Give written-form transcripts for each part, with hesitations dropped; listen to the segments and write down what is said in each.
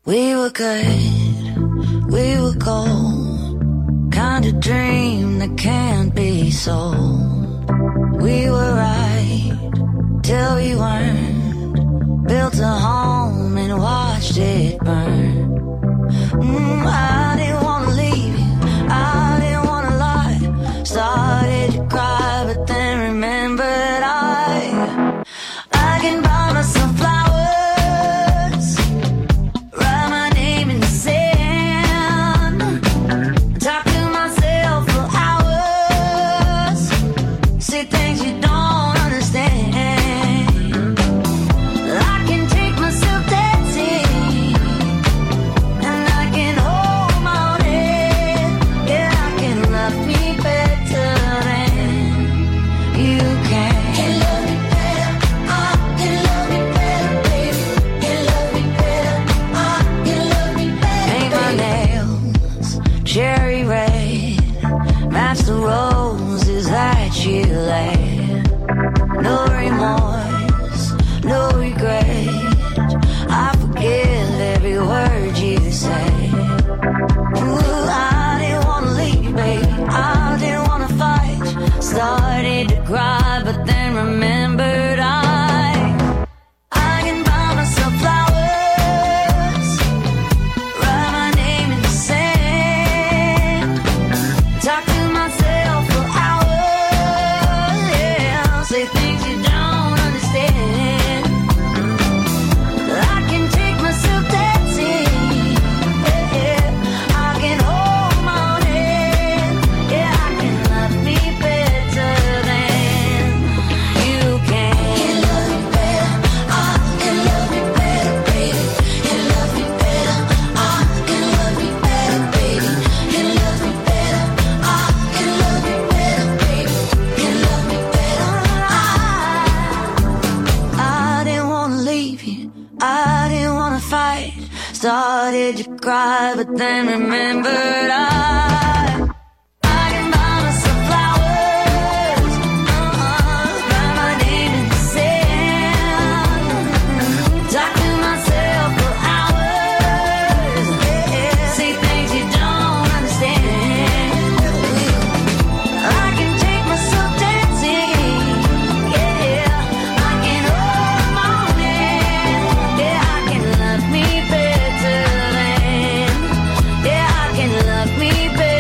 We were good, we were gold, kind of dream that can't be sold. We were right till we weren't, built a home and watched it burn. I didn't wanna leave you, I didn't wanna lie, started to cry but then remembered I can buy myself flowers. No remorse, no regret, I forgive every word you say. Ooh, I didn't wanna leave, baby, I didn't wanna fight, started to cry but then remembered I can buy myself flowers, write my name in the sand, talk to myself for hours, yeah, say things you don't understand. I can take myself dancing, yeah, I can hold my own hand, yeah, I can love me better than you can. Can love me better, I can love me better, baby. Can love me better, I can love me better, baby. Can love me better, I can love me better, baby. Can love me better, I didn't wanna leave you, I didn't wanna fight, started to cry but then remembered I can buy myself flowers, write my name in the sand, talk to myself for hours, yeah, say things you don't understand. I can take myself dancing, yeah, I can hold my own hand, yeah, I can love me better than, yeah, I can love me better.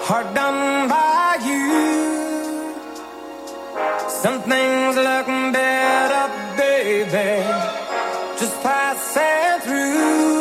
hard done by you. Some things look better, baby, just passing through.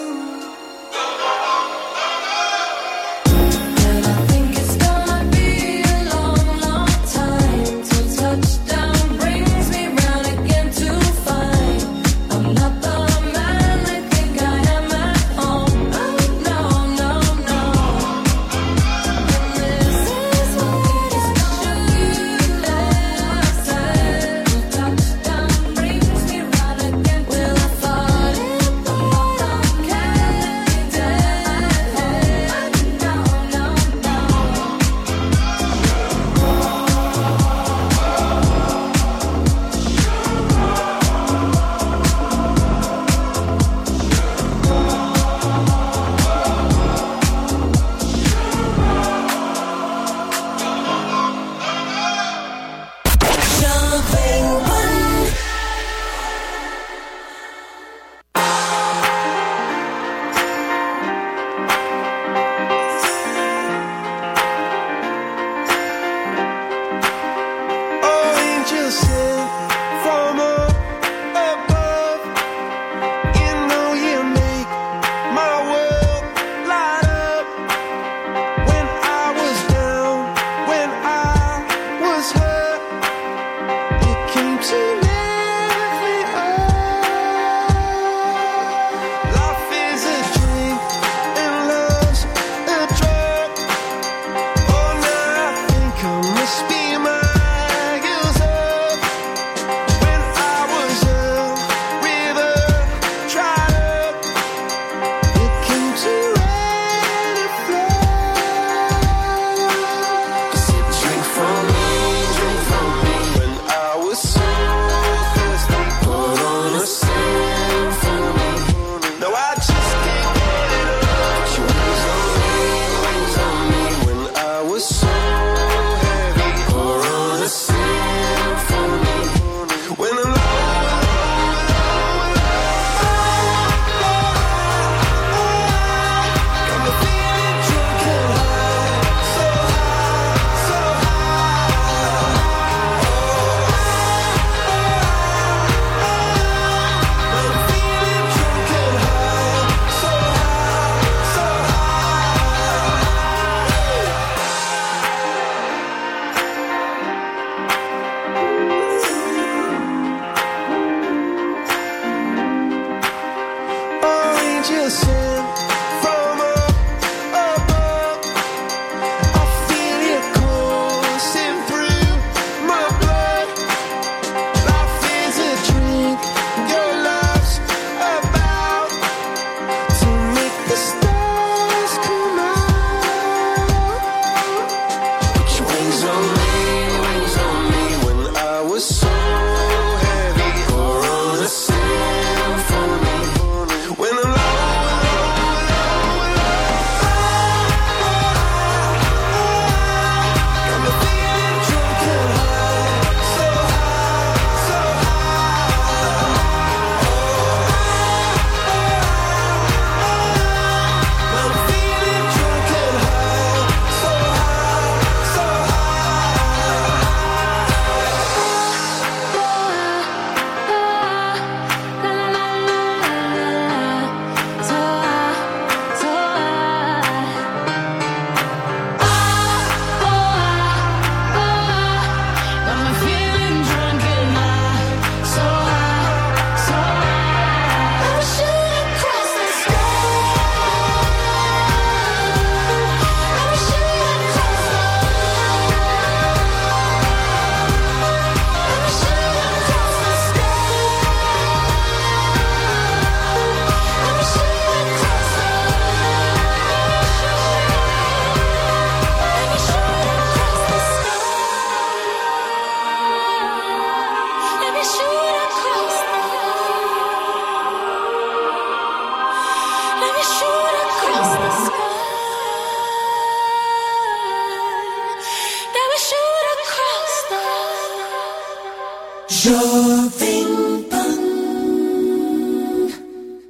Jovem Pan.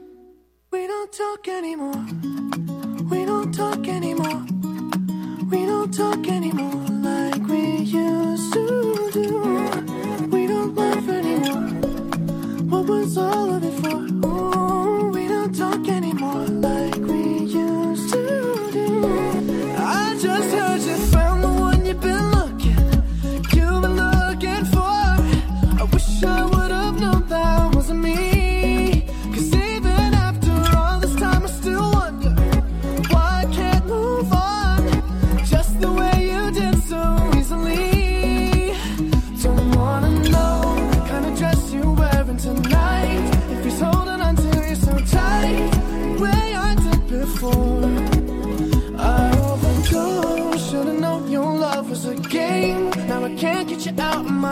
We don't talk anymore. We don't talk anymore. We don't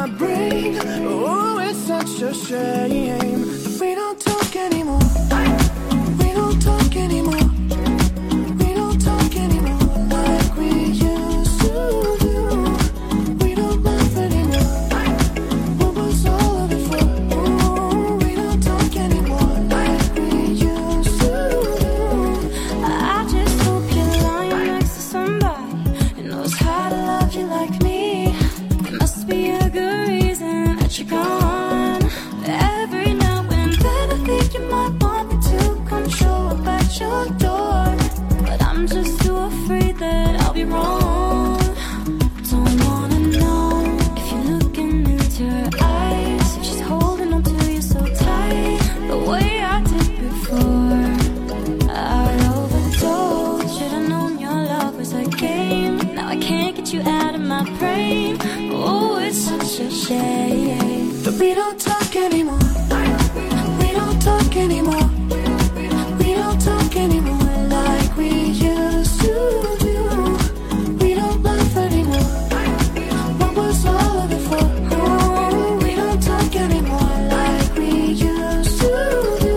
my brain. Oh, it's such a shame that we don't talk anymore. We don't talk anymore. We don't talk anymore like we used to do. We don't laugh anymore. What was all of it for? Oh, we don't talk anymore like we used to do. I just hope you're lying next to somebody who knows how to love you like me. There must be a good reason that you're gone. Every now and then I think you might want me to come show up at your door, but I'm just too afraid that I'll be wrong. Don't wanna know if you're looking into her eyes, if she's holding on to you so tight, the way I did before. I overdosed, should've known your love was a game. Now I can't get you out of my brain. Oh, it's such a shame That we don't talk anymore. We don't talk anymore. We don't talk anymore like we used to do. We don't laugh anymore. What was all of it for? Oh, we don't talk anymore like we used to do.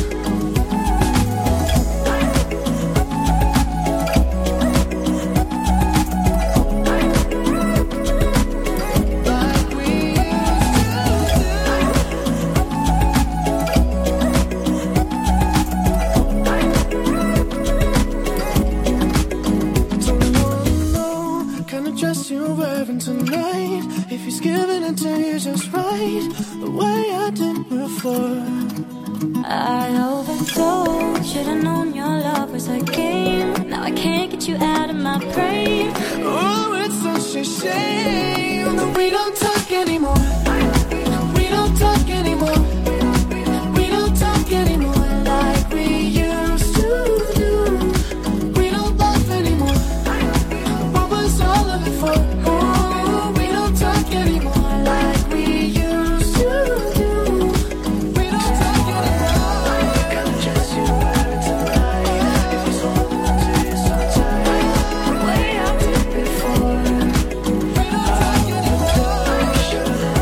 Like we Don't wanna know kind of dress you're wearing tonight. If he's giving it to you just right, the way I did before. I overdosed, should've known your love was a game. Now I can't get you out of my brain. Oh, it's such a shame that we don't talk anymore. We don't talk anymore. We don't talk anymore like we used to do. We don't laugh anymore. What was all of it for? Oh, we don't talk anymore like we used to do. We don't talk anymore. Gotta just you wearing tonight. If he's holding on to you so tight, the way I did before. We don't talk anymore.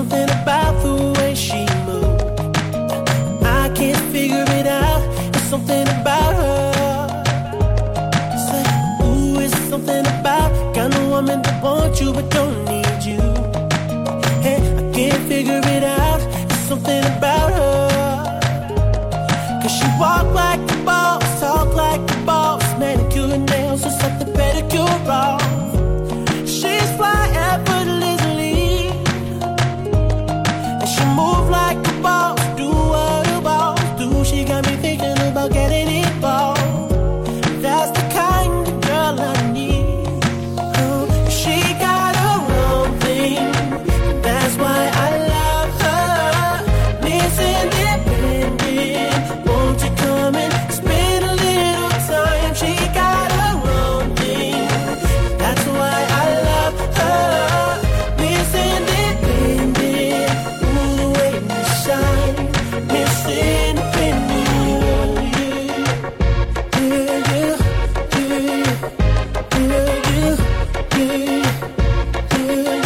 something about the way she moves. I can't figure it out. It's something about her. Say, ooh, it's something about kind of woman that wants you but don't need you. Hey, I can't figure it out. It's something about her. 'Cause she walk like the boss, talk like the boss, manicure and nails or something pedicure off. She's fly effortlessly, and she move like a boss, do what a boss do. She got me thinking about getting involved. That's the kind of girl I need. She got her own thing, that's why I love her. Miss Independent, won't you come and spend a little time? She got her own thing, that's why I love her. Miss Independent, ooh, the way you shine. Miss Independent, yeah, yeah, yeah, yeah, yeah, yeah,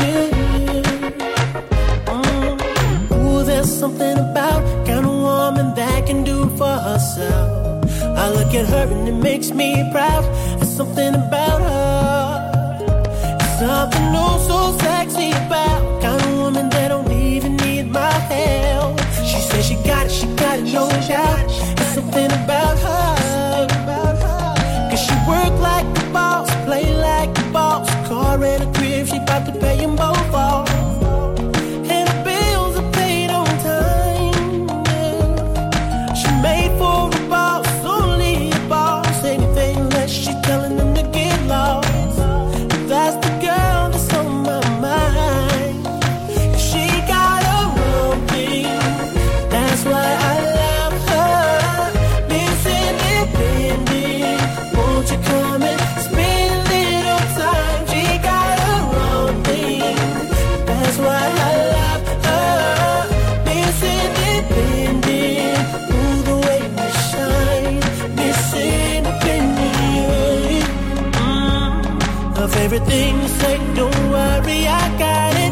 yeah, yeah. Ooh, there's something about kind of woman that can do for herself. I look at her and it makes me proud. There's something about her. Something oh so sexy about kind of woman that don't even need my help. She says she got it, no doubt. There's something about her. 'Cause she work like the boss, play like the boss. Car and a crib, she bout to pay them both off. And the bills are paid on time, yeah. She made for a boss, only a boss. Anything less, she telling them to get lost. That's the girl that's on my mind. She got her own thing, that's why I love her. Miss Independent, won't you come and spend a little time? She got her own thing, that's why I love her. Miss Independent, ooh, the way you shine. Miss Independent, of everything you say, don't worry, I got it.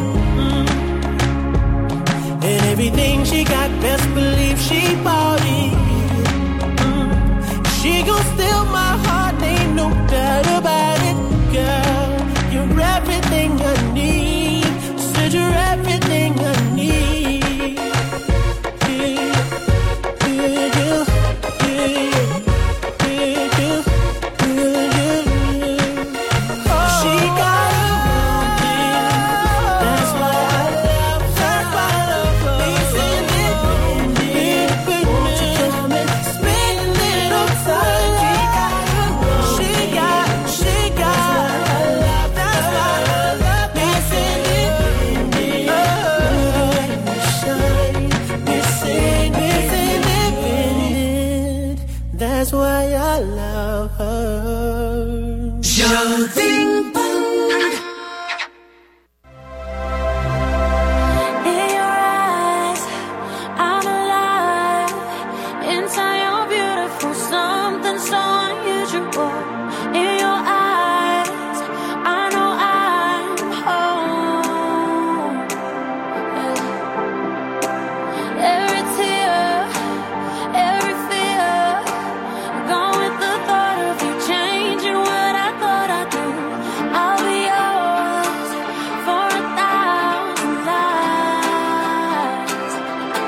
And everything she got, best believe she bought it. She gon' steal my heart, ain't no doubt about it. Girl, you're everything I need. Said you're everything I need. Yeah, yeah, yeah, yeah, yeah, yeah, yeah. She got her own thing, that's why I love her. Miss Independent, won't you come and spend a little time? She got, that's why I love Miss Independent. Oh, shine, Miss Independent, that's why I love her. In your eyes, I'm alive. Inside you're beautiful, something so unusual. In your eyes, I know I'm home. Every tear, every fear, gone with the thought of you changing what I thought I'd do. I'll be yours for 1,000 lives.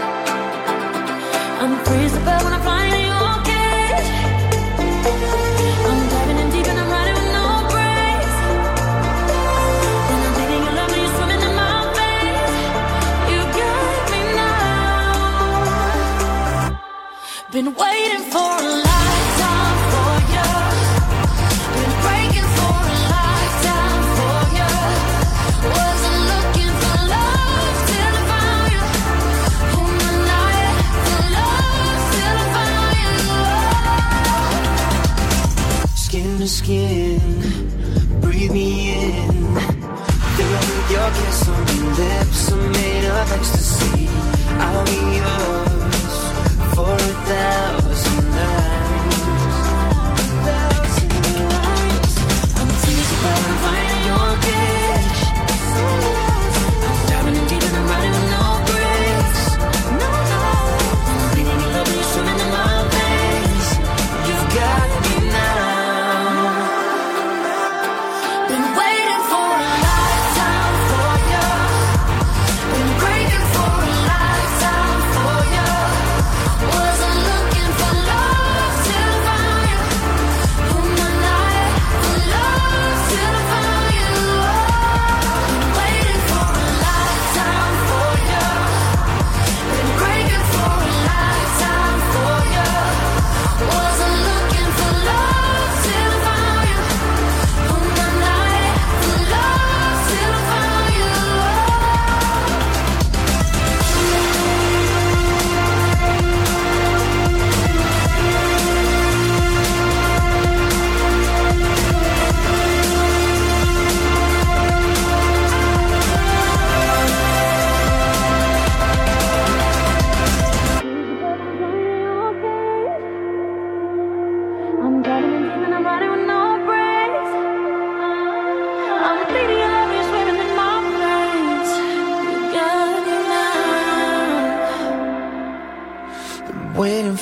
I'm free as a bird when I'm flying in your cage. I'm diving in deep and I'm riding with no brakes. And I'm thinking you love me, you're swimming in my face. You got me now. Been waiting for a lifetime for you. Been breaking for a lifetime for you. Wasn't looking for love till I found you. On the night for love till I found you. Skin to skin, breathe me in. Fill with your kiss on your lips, are made of ecstasy. I'll be yours for 1,000 nights. I'm teased about I'm finding your cage. I'm diving in deep and I'm riding with no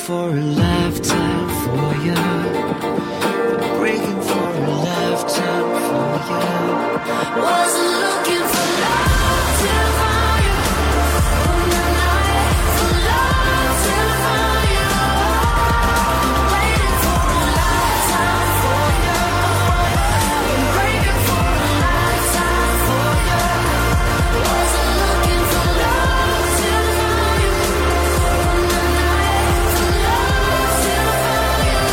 for a lifetime for you. Been breaking for a lifetime for you. Wasn't looking for love till I found you. On the night for love till I found you. Waiting for a lifetime for you. Been breaking for a lifetime for you. Wasn't looking for love till I found you. On the night for love till I found you.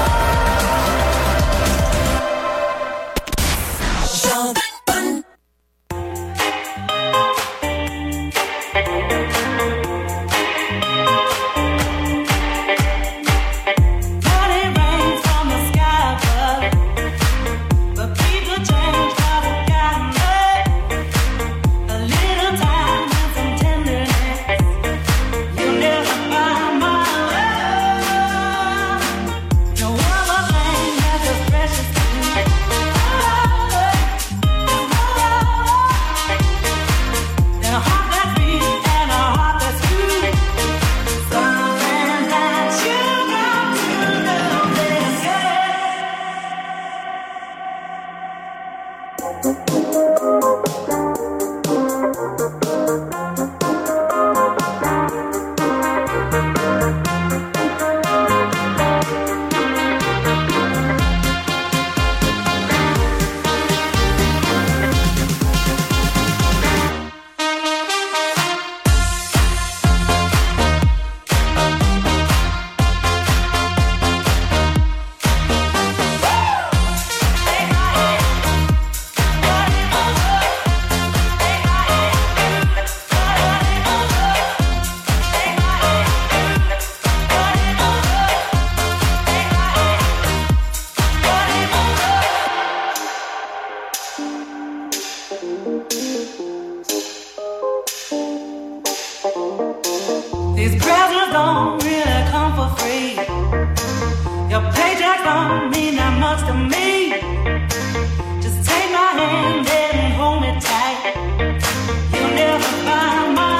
These presents don't really come for free. Your paycheck don't mean that much to me. Just take my hand and hold me tight. You'll never find my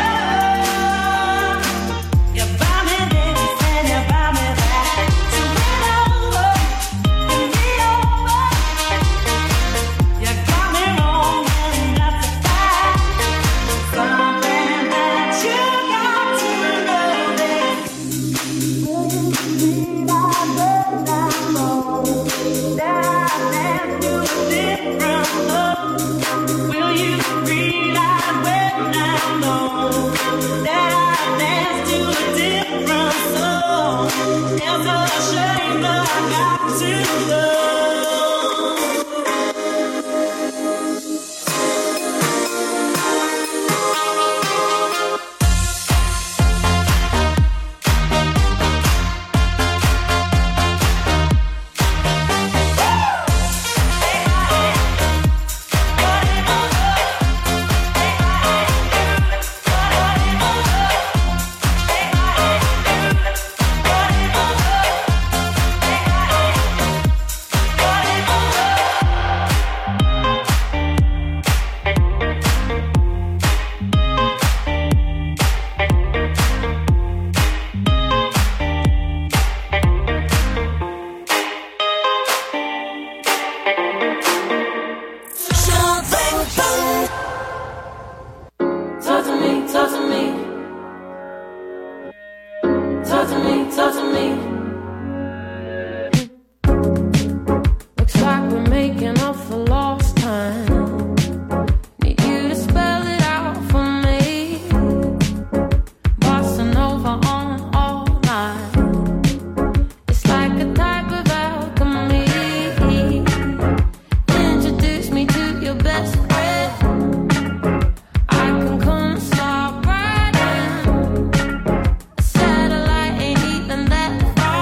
love. You buy me this and you buy me that. So win over, win me over. You got me wrong and that's a fact. Something that you got to know is will you be my love now? That I dance to a different love. Will you realize when I'm gone that I dance to a different song? It's a shame that I got to love. Talk to me, talk to me. Talk to me, talk to me. Looks like we're making up for lost time. Need you to spell it out for me. Bossing over on all night. It's like a type of alchemy. Introduce me to your best friend. I can come slide right in. A satellite ain't even that far.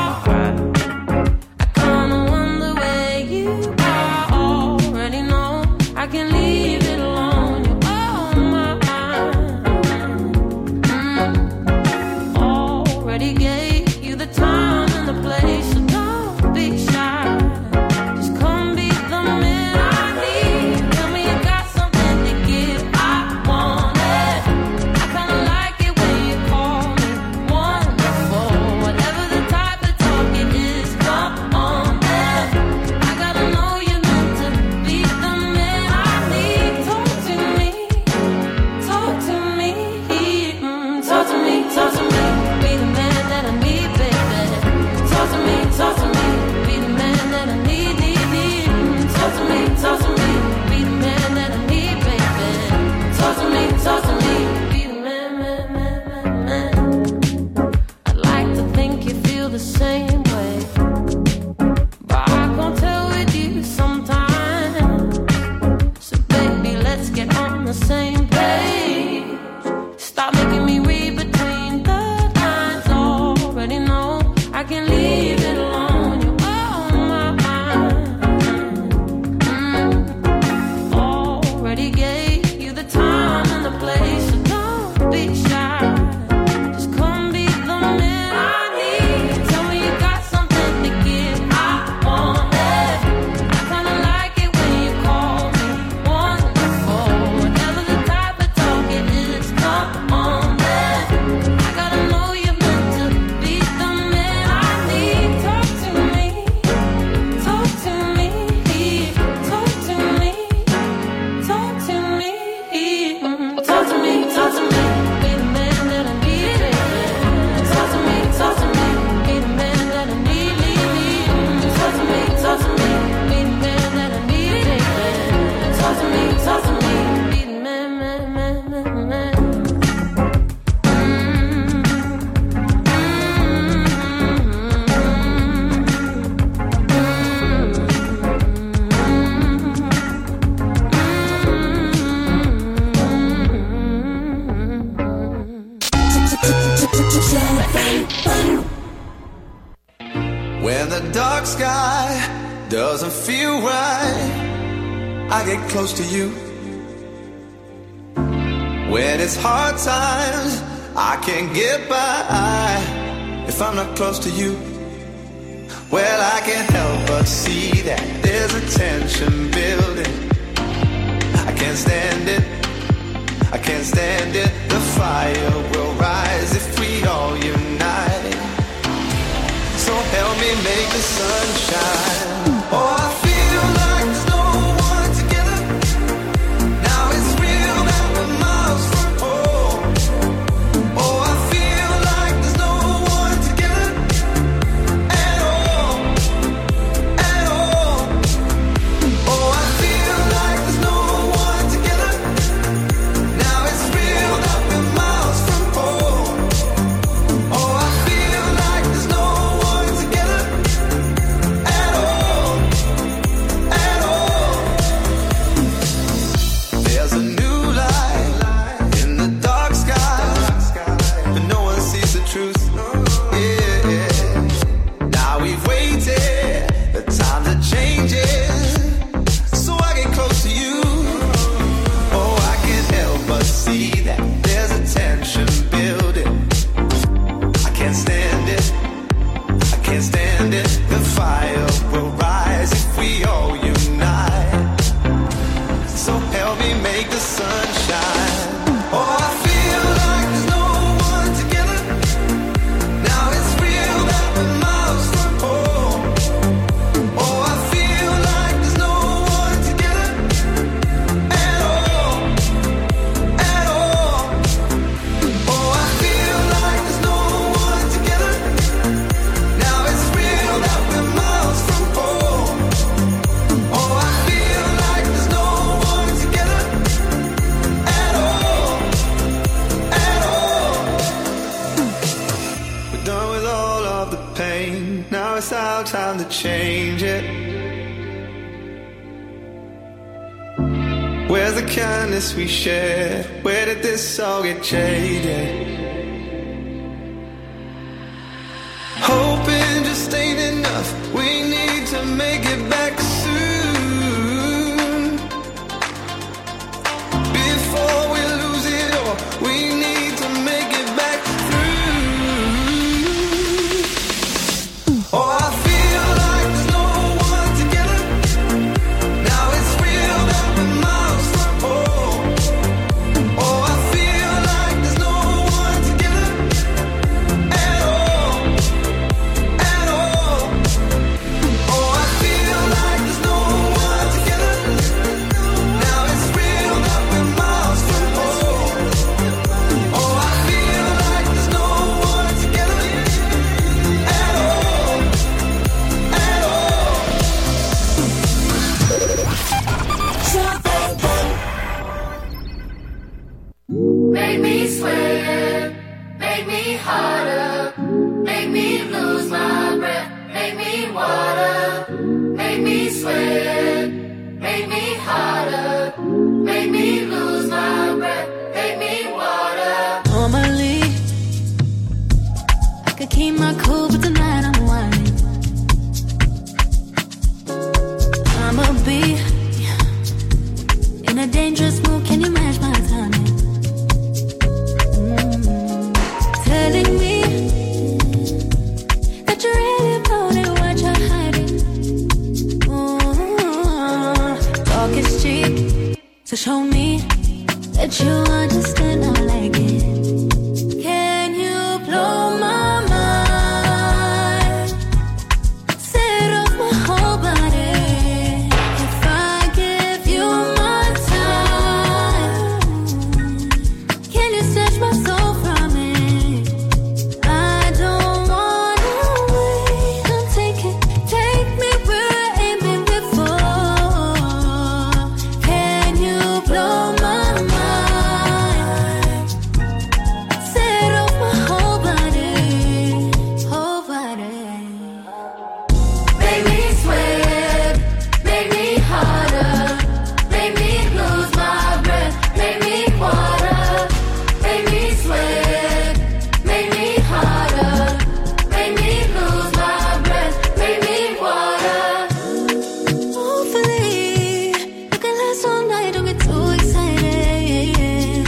the same page. Stop making me read between the lines. Already know I can leave it alone. You're on my mind. Already gave you the time and the place, so don't be shy. Just come be the man I need. Tell me you got something to give. I want it. I kinda like it when you call me wonderful. Whatever the type of talk it is, come on then. I gotta know you're meant to be the man I need. Talk to me, talk to me, talk to me, talk to me, talk to me, talk to me. Be the man that I need. Talk to me, be the man that I need. Talk to me, be the man that I need. Talk to me, be the man, man. When the dark sky doesn't feel right, I get close to you. When it's hard times, I can't get by if I'm not close to you. Well, I can't help but see that there's a tension building. I can't stand it, I can't stand it. The fire will rise if we all unite. So help me make the sun shine. Oh, I feel like there's no one together. Now it's real that we're miles from home. Oh, I feel like there's no one together at all, at all. Oh, I feel like there's no one together. Now it's real that we're miles from home. Oh, I feel like there's no one together at all, at all. There's a new light in the dark sky, but no one sees the truth. Yeah. Now we've waited, the times are changing, so I get close to you. Oh, I can't help but see that there's a tension building. I can't stand it, I can't stand it. The fire will rise if we all unite. So help me make the sun shine. Oh, I feel like there's no one together. Now it's real that we're miles from home. Oh, I feel like there's no one together at all, at all. Oh, I feel like there's no one together. Now it's real that we're miles from home. Oh, I feel like there's no one together at all, at all. We're done with all of the pain. Now it's our time to change it. Where's the kindness we shared? Where did this all get jaded? Hoping just ain't enough. We need to make it back soon. Before we lose it all, we need to make it back through. Oh, I feel like there's no one together. Now it's real that we're miles from home. Oh, I feel like there's no one together at all, at all. Oh, I feel like dangerous move, can you match my timing? Telling me that you're really about it, what you're hiding. Talk is cheap, so show me that you understand I like it. Can you blow my mind? Set off my whole body. If I give you my time, can you snatch my soul from it? I don't wanna wait. Come take it, take me where I ain't been before. Can you blow my mind? Set off my whole body, whole body. Make me sweat, make me harder, make me lose my breath, make me water. Make me sweat, make me harder, make me lose my breath, make me water. Hopefully, you can last all night, don't get too excited.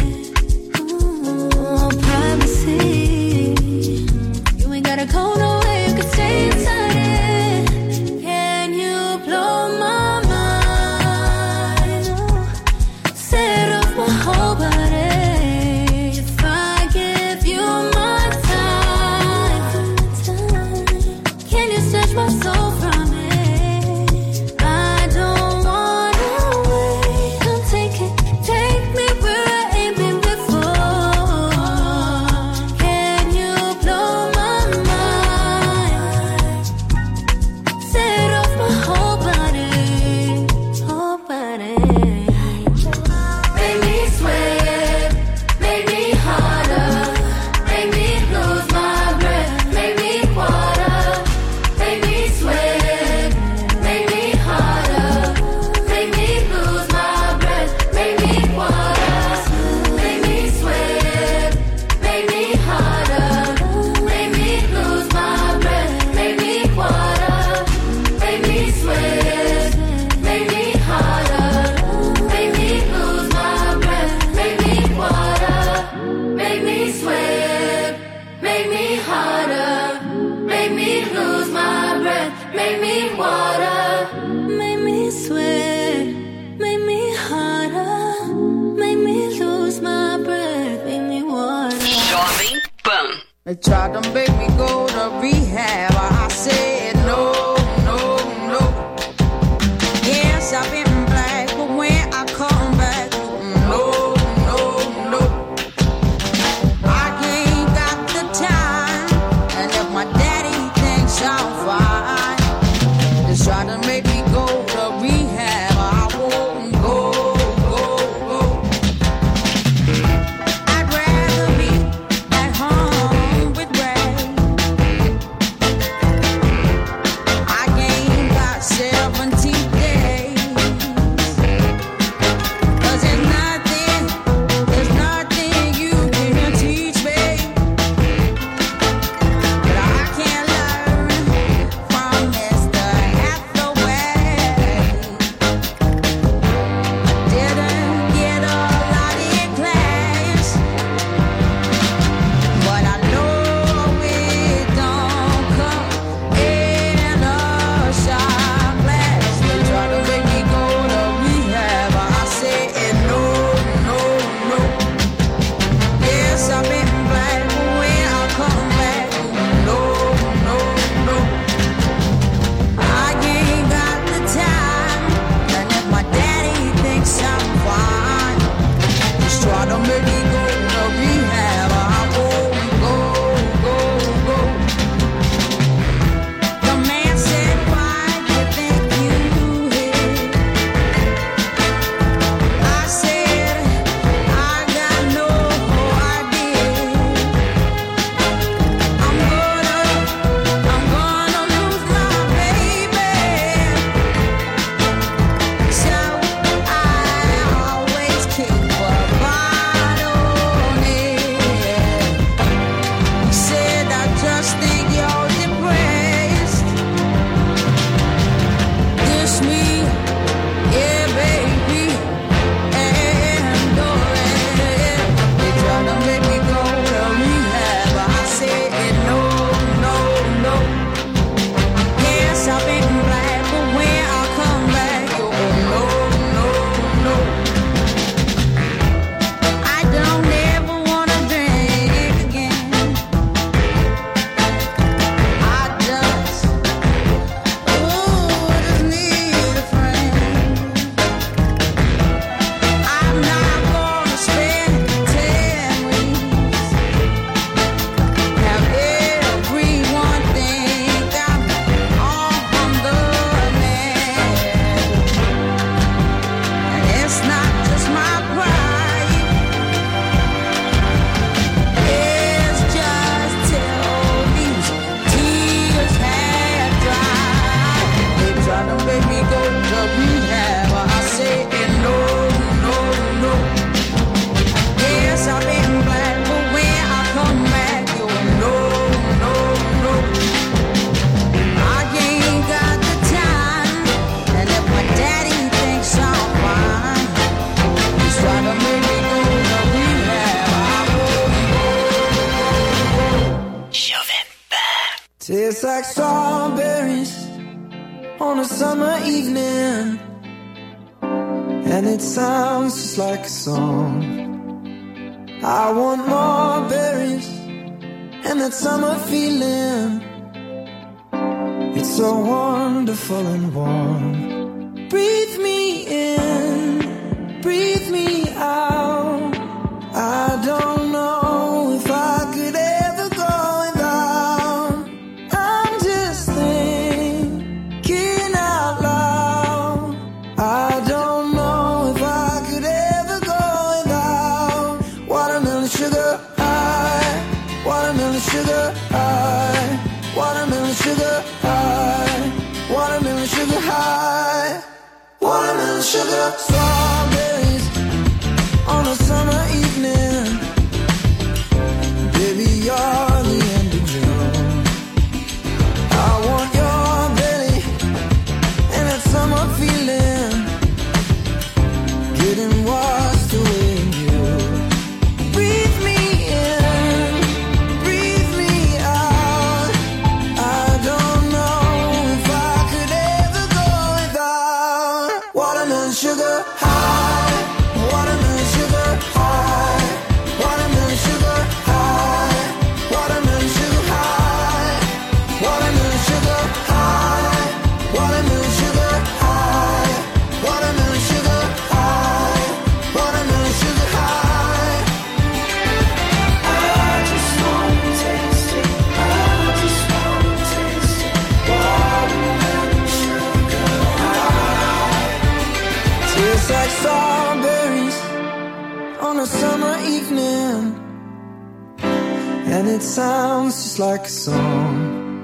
Privacy, you ain't gotta go nowhere, you can stay inside it. Can you blow my mind? Set off my whole body. If I give you my time, can you snatch my soul from it? I don't wanna wait. Come take it, take me where I ain't been before. Can you blow my mind? Set off my whole body, whole body. Make me sweat, make me harder, make me lose my breath, make me water. Make me sweat, make me harder, make me lose my breath, make me water. Make me sweat, make me harder, make me lose my breath, make me water. Make me sweat, make me harder, make me lose my breath, make me water. Make me sweat, make me harder, make me lose my breath, make me water. Make me sweat, make me harder, make me lose my breath, make me water. Jovem Pan. They tried to make me go to rehab. I said no, no, no. Yes, I've been black, but when I come back, no, no, no. I ain't got the time, and if my daddy thinks I'm fine, they try to make me go to rehab. I won't go, go, go. I'd rather be at home with Ray. I ain't got 17 days. 'Cause there's nothing you can teach me that I can't learn from Mr. Hathaway. Didn't get a lot in class, but I know it don't come in a shot glass. They try to make me go to rehab. I said no, no, no. Yes, I've been black, but when I come back, no, no, no. I ain't got the time, and if my daddy thinks I'm fine, just try to make me go to rehab. I won't go, go, go. The man said, why you think you hit? I said, I got no idea. I'm gonna lose my baby. So I always keep a bottle Tastes like strawberries on a summer evening, and it sounds just like a song. I want more berries and that summer feeling. It's so wonderful and warm. Breathe me in, breathe me out. I don't know if I could ever go without. I'm just thinking out loud. I don't know if I could ever go without watermelon sugar high, watermelon sugar high, watermelon sugar high, watermelon sugar high, watermelon sugar. Strawberries on a summer evening, baby, you're the end of June. I want your belly and that summer feeling, getting washed away in you. Breathe me in, breathe me out. I don't know if I could ever go without watermelon sugar high, watermelon sugar high, watermelon sugar high, watermelon sugar high, watermelon sugar high, watermelon sugar high, watermelon sugar high, watermelon sugar high. I just wanna taste it, I just wanna taste it, watermelon sugar high. Tastes like strawberries on a summer evening, and it sounds just like a song.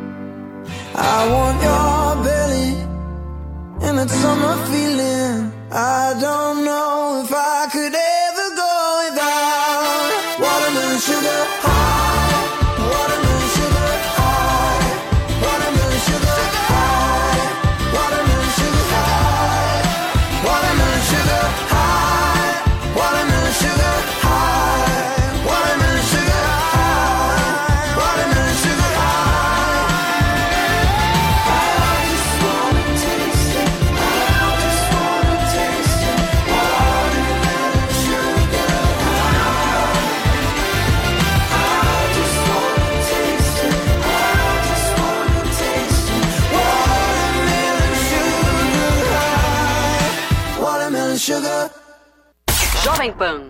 I want your belly and that summer feeling. I don't know if I could ever go without watermelon sugar high, watermelon sugar high, watermelon sugar high, watermelon sugar high, watermelon sugar high, watermelon sugar high, watermelon sugar high, watermelon sugar high. I just wanna taste it, I just wanna taste it, watermelon sugar high. I just wanna taste it, I just wanna taste it, watermelon sugar high, watermelon sugar. Jovem Pan.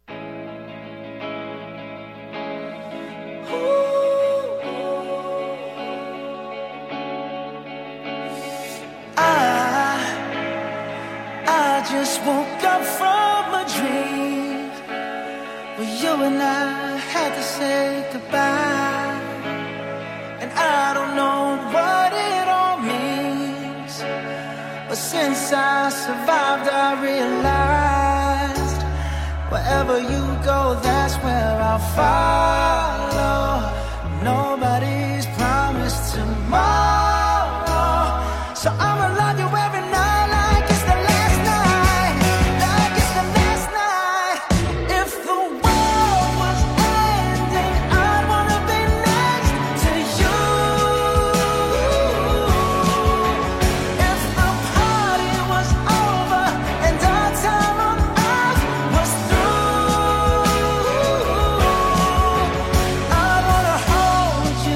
I just woke up from a dream where you and I had to say goodbye, and I don't know what it all means, but since I survived I realized wherever you go, that's where I'll follow. Nobody's promised tomorrow, so I'ma love you every night like it's the last night, like it's the last night. If the world was ending, I'd wanna be next to you. If the party was over and our time on earth was through, I wanna hold you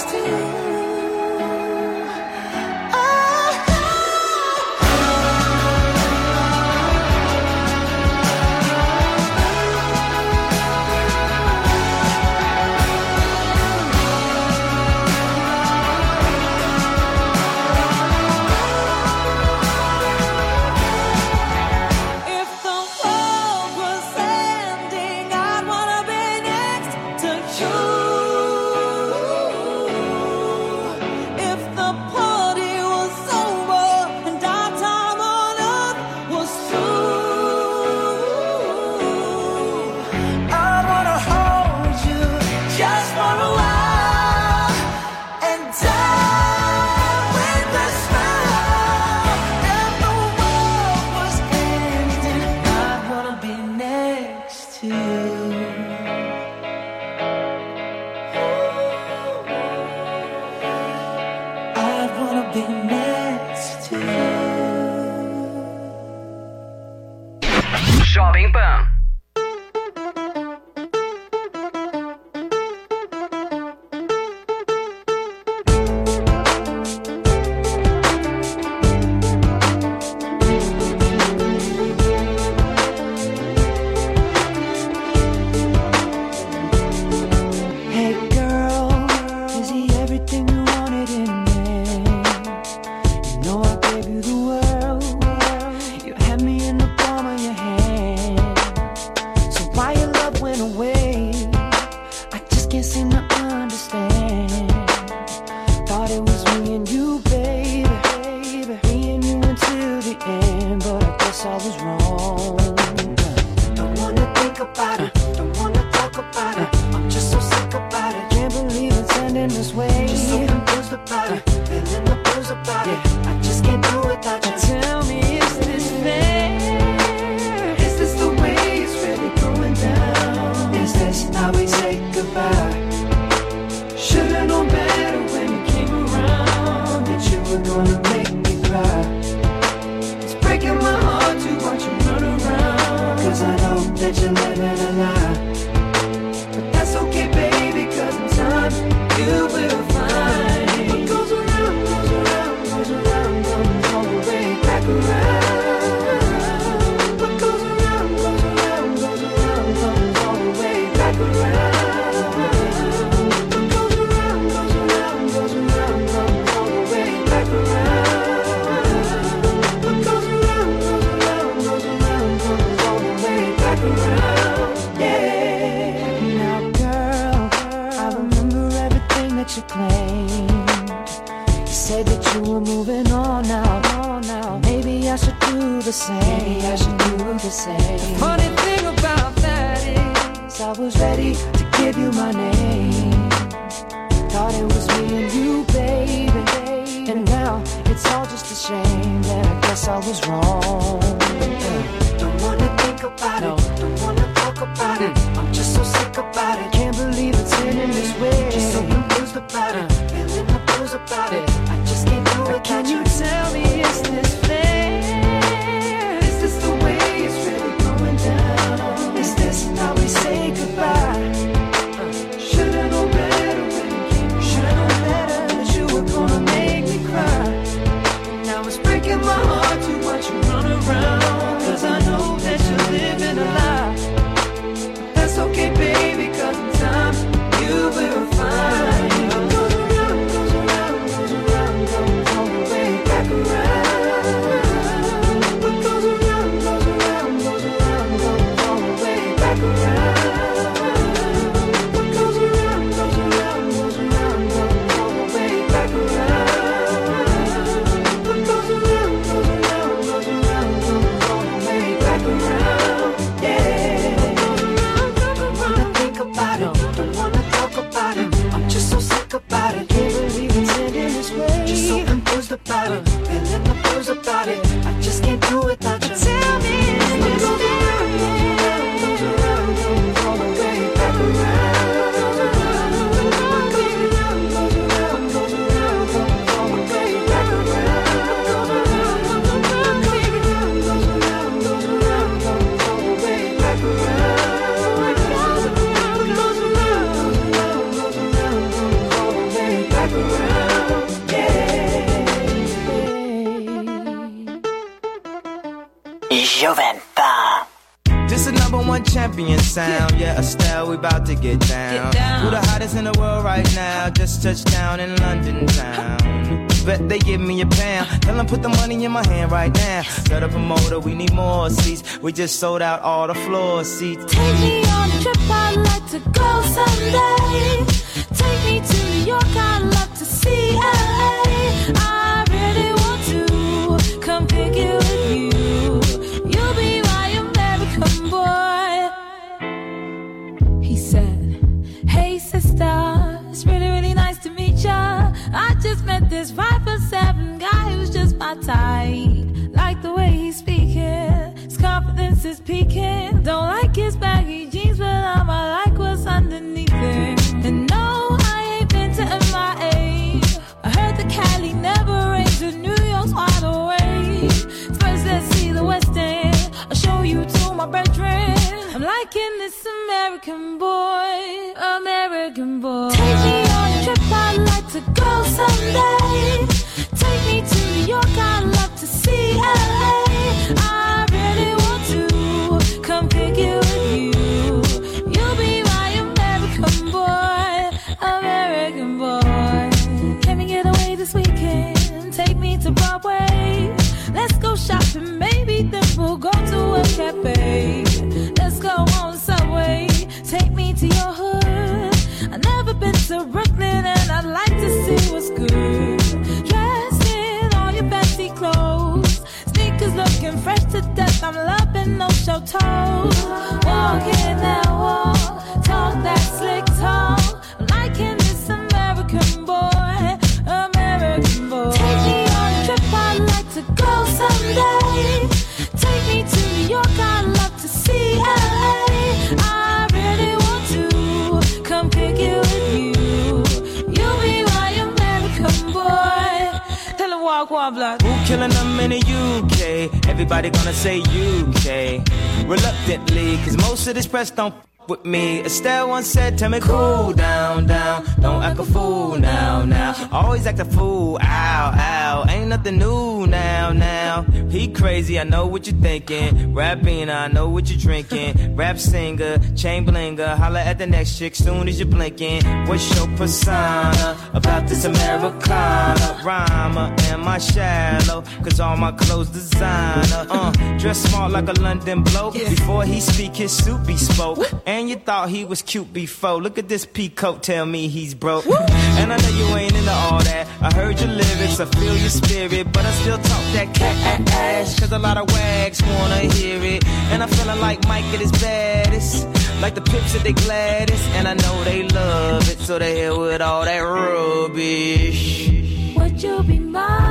next to you. Jovem Pan. Hey girl, is he everything you wanted in a man? You know I gave you the world. You had me in the palm of your hand. So why your love went away? I just can't seem to understand. Thought it was me and you, baby. Me and you until the end, but I guess I was wrong. Don't wanna think about it, don't wanna talk about it. I'm just so sick about it. Can't believe it's ending this way. Just so confused about it, feeling the blues about it. I just can't do without you. Tell me, is this fair? Is this the way it's really going down? Is this how we say goodbye? Should've known better when you came around that you were gonna make me cry. It's breaking my heart to watch you run around, 'cause I know that you're living a lie. But that's okay, baby, 'cause in time you will find what goes around, goes around, goes around, comes all the way back around. What goes around, goes around, goes around, comes all the way back around. What goes around, goes around, goes around, comes all the way back around. What goes around, goes around, goes around, comes all the way back around. Yeah. Now, girl, I remember everything that you claimed. You said that you were moving on now. Maybe I should do the same. Maybe I should do the same. The funny thing about that is I was ready to give you my name. Thought it was me and you, baby. And now it's all just a shame that I guess I was wrong. Don't wanna think about it, don't wanna talk about it. I'm just so sick about it. Can't believe it's ending this way. Just so confused about it, feeling the blues about it. I just can't do it. Can you tell me, is this fair? Is this the way it's really going down? Is this how we say goodbye? Should've known better when you came. Should've known better that you were gonna make me cry. Now it's breaking my heart to watch you run around, 'cause I know that you're living a lie. That's okay. Scorpion sound. Yeah, Estelle, we about to get down. Who the hottest in the world right now? Just touched down in London town. Bet they give me a pound. Tell them put the money in my hand right now. Set up a motor, we need more seats. We just sold out all the floor seats. Take me on a trip, I'd like to go someday. Take me to New York, I'd love to see LA. I really want to come pick it with you. You'll be my American boy. He said, hey sister, it's really, really nice to meet ya. I just met this 5'7" guy who's just my type. Like the way he's speaking, his confidence is peaking. Don't like his baggy jeans, but I like what's underneath it. And no, I ain't been to MIA. I heard the Cali never rains, and New York's wide awake. First, let's see the West End. I'll show you to my bedroom. I'm liking this American boy, American boy. Take me on a trip, I'd like to go someday. Take me to New York, I'd love to see LA. I really want to come pick it with you. You'll be my American boy, American boy. Can we get away this weekend? Take me to Broadway. Let's go shopping, maybe then we'll go to a cafe. Let's go on Subway. Take me to your hood. I've never been to Brooklyn and I'd like to see what's good. Dressed in all your fancy clothes, sneakers looking fresh to death. I'm loving no show toes. Walking that walk, talk that slick talk. I'm liking this American boy, American boy. Take me on a trip, I'd like to go someday. Take me to New York, I'd love to see LA. I really want to come pick it with you. You'll be my American boy. Tell him walk one block. Who killing them in the UK? Everybody gonna say UK. Reluctantly, cause most of this press don't with me. Estelle once said, tell me cool down, down. Don't act a fool now, now. Always act a fool, ow, ow. Ain't nothing new now, now. He crazy, I know what you're thinking. Rapping, I know what you're drinking. Rap singer, chain blinger. Holla at the next chick soon as you're blinking. What's your persona about this Americana? Rhymer, am I shallow? Cause all my clothes designer. Dress smart like a London bloke. Before he speak, his suit be spoke. And you thought he was cute before. Look at this peacoat, tell me he's broke. And I know you ain't into all that. I heard your lyrics, I feel your spirit, but I still talk that cat ass. Cause a lot of wags wanna hear it. And I'm feeling like Mike at his baddest. Like the Pips at they gladdest. And I know they love it, so they hell with all that rubbish. Would you be mine?